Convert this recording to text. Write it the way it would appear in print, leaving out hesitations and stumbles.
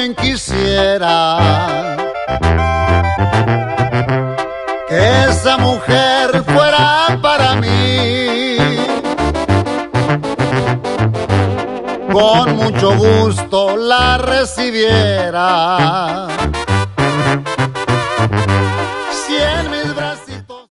bien quisiera que esa mujer fuera para mí. Con mucho gusto la recibiera